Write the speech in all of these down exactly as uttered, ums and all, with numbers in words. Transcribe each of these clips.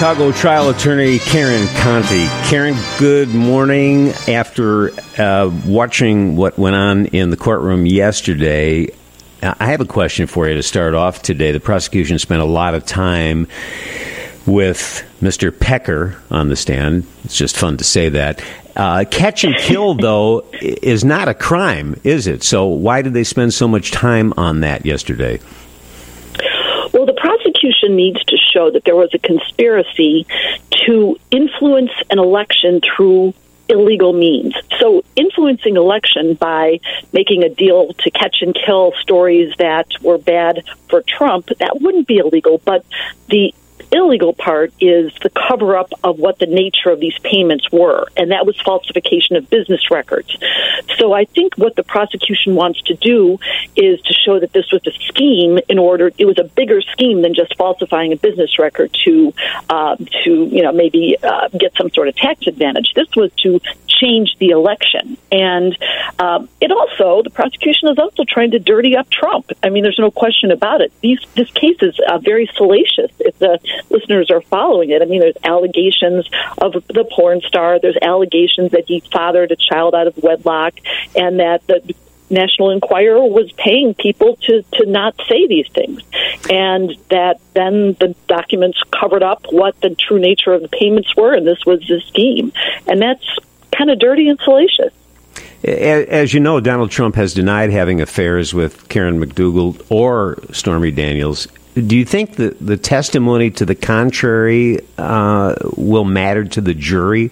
Chicago trial attorney Karen Conti. Karen, good morning. After uh, watching what went on in the courtroom yesterday, I have a question for you to start off today. The prosecution spent a lot of time with Mister Pecker on the stand. It's just fun to say that. Uh, catch and kill, though, is not a crime, is it? So why did they spend so much time on that yesterday? Well, the prosecution needs to show that there was a conspiracy to influence an election through illegal means. So influencing election by making a deal to catch and kill stories that were bad for Trump, that wouldn't be illegal. But the illegal part is the cover-up of what the nature of these payments were, and that was falsification of business records. So I think what the prosecution wants to do is to show that this was a scheme in order, it was a bigger scheme than just falsifying a business record to, uh, to you know, maybe uh, get some sort of tax advantage. This was to change the election. And um, it also, the prosecution is also trying to dirty up Trump. I mean, there's no question about it. These, this case is uh, very salacious. If the listeners are following it, I mean, there's allegations of the porn star. There's allegations that he fathered a child out of wedlock, and that the National Enquirer was paying people to, to not say these things, and that then the documents covered up what the true nature of the payments were, and this was the scheme. And that's kind of dirty and salacious. As you know, Donald Trump has denied having affairs with Karen McDougal or Stormy Daniels. Do you think that the testimony to the contrary uh, will matter to the jury?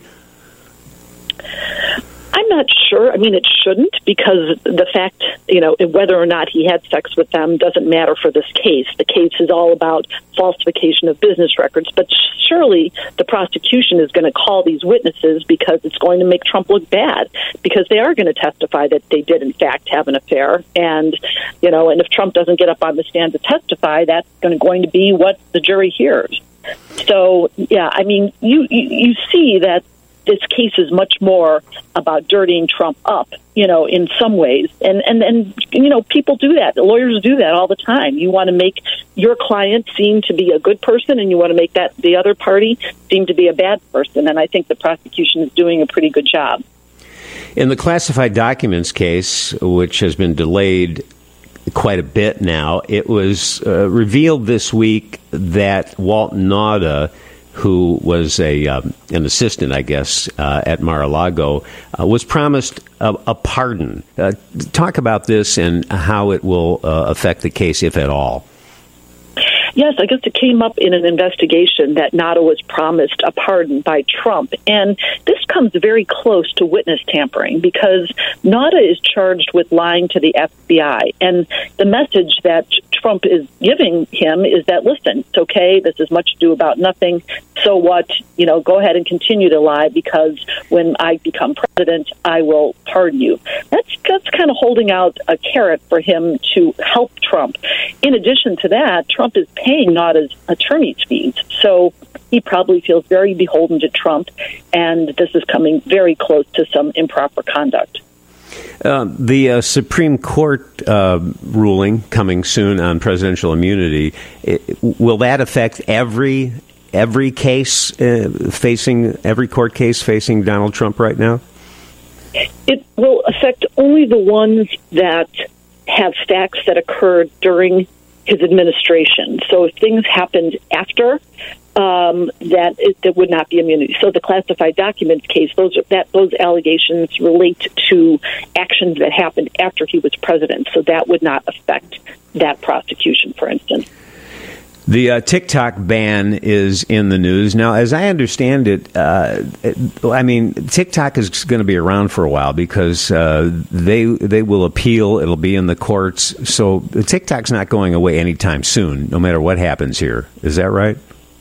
I'm not sure. I mean, it shouldn't, because the fact, you know, whether or not he had sex with them doesn't matter for this case. The case is all about falsification of business records. But surely the prosecution is going to call these witnesses because it's going to make Trump look bad, because they are going to testify that they did, in fact, have an affair. And, you know, and if Trump doesn't get up on the stand to testify, that's going to, going to be what the jury hears. So, yeah, I mean, you, you, you see that this case is much more about dirtying Trump up, you know, in some ways. And, and, and, you know, people do that. Lawyers do that all the time. You want to make your client seem to be a good person, and you want to make that the other party seem to be a bad person. And I think the prosecution is doing a pretty good job. In the classified documents case, which has been delayed quite a bit now, it was uh, revealed this week that Walt Nauta, who was a um, an assistant, I guess, uh, at Mar-a-Lago, uh, was promised a, a pardon. Uh, talk about this and how it will uh, affect the case, if at all. Yes, I guess it came up in an investigation that Nauta was promised a pardon by Trump. And this comes very close to witness tampering, because Nauta is charged with lying to the F B I. And the message that Trump is giving him is that, listen, it's okay, this is much ado about nothing. So what? You know, go ahead and continue to lie, because when I become president, I will pardon you. That's, that's kind of holding out a carrot for him to help Trump. In addition to that, Trump is paying Nauta's attorney's fees. So he probably feels very beholden to Trump, and this is coming very close to some improper conduct. Uh, the uh, Supreme Court uh, ruling coming soon on presidential immunity, it, will that affect every every case uh, facing, every court case facing Donald Trump right now? It will affect only the ones that have facts that occurred during his administration. So if things happened after, um, that it, there would not be immunity. So the classified documents case, those are, that those allegations relate to actions that happened after he was president. So that would not affect that prosecution, for instance. The uh, TikTok ban is in the news. Now, as I understand it, uh, it I mean, TikTok is going to be around for a while, because uh, they they will appeal. It'll be in the courts. So TikTok's not going away anytime soon, no matter what happens here. Is that right?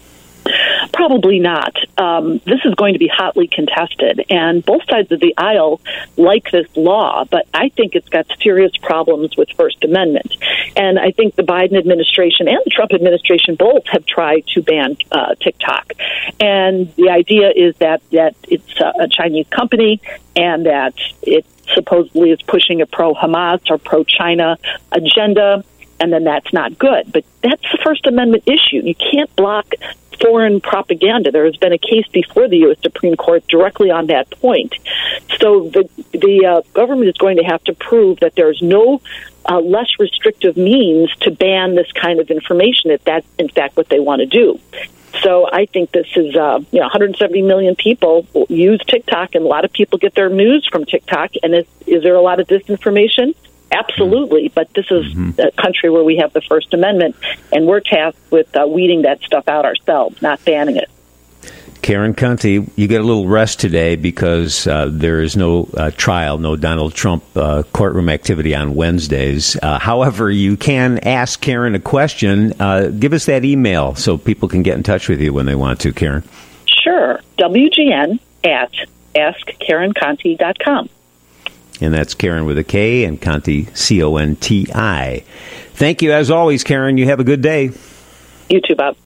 Probably not. Um, this is going to be hotly contested, and both sides of the aisle like this law, but I think it's got serious problems with First Amendment. And I think the Biden administration and the Trump administration both have tried to ban uh, TikTok. And the idea is that, that it's a Chinese company, and that it supposedly is pushing a pro-Hamas or pro-China agenda, and then that's not good. But that's the First Amendment issue. You can't block foreign propaganda. There has been a case before the U S Supreme Court directly on that point. So the the uh, government is going to have to prove that there's no uh, less restrictive means to ban this kind of information if that's, in fact, what they want to do. So I think this is, uh, you know, one hundred seventy million people use TikTok, and a lot of people get their news from TikTok. And is, is there a lot of disinformation? Absolutely. But this is mm-hmm. a country where we have the First Amendment, and we're tasked with uh, weeding that stuff out ourselves, not banning it. Karen Conti, you get a little rest today because uh, there is no uh, trial, no Donald Trump uh, courtroom activity on Wednesdays. Uh, however, you can ask Karen a question. Uh, give us that email so people can get in touch with you when they want to, Karen. Sure. W G N at ask karen conti dot com. And that's Karen with a K and Conti, C O N T I. Thank you, as always, Karen. You have a good day. You too, Bob.